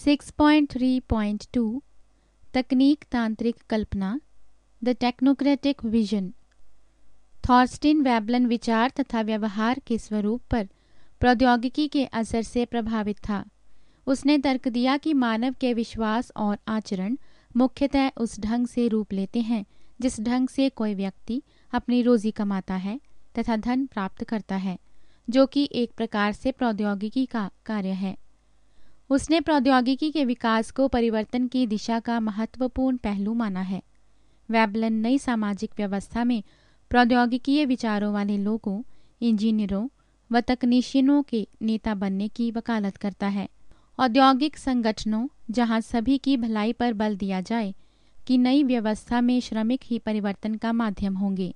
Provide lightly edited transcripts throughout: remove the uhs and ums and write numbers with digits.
6.3.2 तकनीक तांत्रिक कल्पना, the technocratic vision. Thorstein Veblen विचार तथा व्यवहार के स्वरूप पर प्रौद्योगिकी के असर से प्रभावित था। उसने तर्क दिया कि मानव के विश्वास और आचरण मुख्यतः उस ढंग से रूप लेते हैं जिस ढंग से कोई व्यक्ति अपनी रोजी कमाता है तथा धन प्राप्त करता है, जो कि एक प्रकार से प्रौद्योगिकी का कार्य है। उसने प्रौद्योगिकी के विकास को परिवर्तन की दिशा का महत्वपूर्ण पहलू माना है। वेबलन नई सामाजिक व्यवस्था में प्रौद्योगिकीय विचारों वाले लोगों, इंजीनियरों व तकनीशियनों के नेता बनने की वकालत करता है। औद्योगिक संगठनों, जहां सभी की भलाई पर बल दिया जाए कि नई व्यवस्था में श्रमिक ही परिवर्तन का माध्यम होंगे।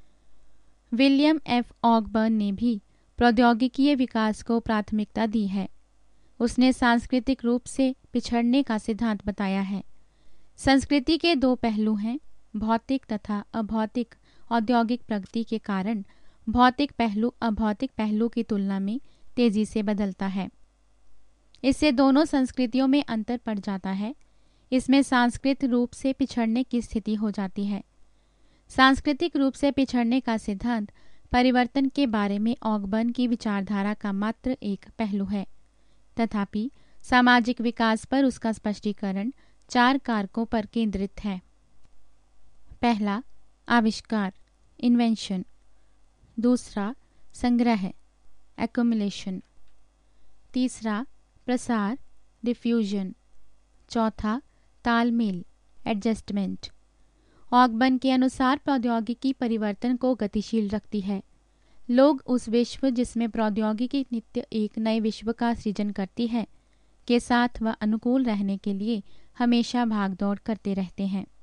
विलियम एफ ऑगबर्न ने भी प्रौद्योगिकीय विकास को प्राथमिकता दी है। उसने सांस्कृतिक रूप से पिछड़ने का सिद्धांत बताया है। संस्कृति के दो पहलू हैं, भौतिक तथा अभौतिक। औद्योगिक प्रगति के कारण भौतिक पहलू अभौतिक पहलू की तुलना में तेजी से बदलता है। इससे दोनों संस्कृतियों में अंतर पड़ जाता है। इसमें सांस्कृतिक रूप से पिछड़ने की स्थिति हो जाती है। सांस्कृतिक रूप से पिछड़ने का सिद्धांत परिवर्तन के बारे में ऑगबर्न की विचारधारा का मात्र एक पहलू है। तथापि सामाजिक विकास पर उसका स्पष्टीकरण 4 कारकों पर केंद्रित है। पहला, आविष्कार, इन्वेंशन। दूसरा, संग्रह, एक्युमुलेशन। तीसरा, प्रसार, डिफ्यूजन। चौथा, तालमेल, एडजस्टमेंट। ऑगबर्न के अनुसार प्रौद्योगिकी परिवर्तन को गतिशील रखती है। लोग उस विश्व जिसमें प्रौद्योगिकी नित्य एक नए विश्व का सृजन करती है के साथ वह अनुकूल रहने के लिए हमेशा भागदौड़ करते रहते हैं।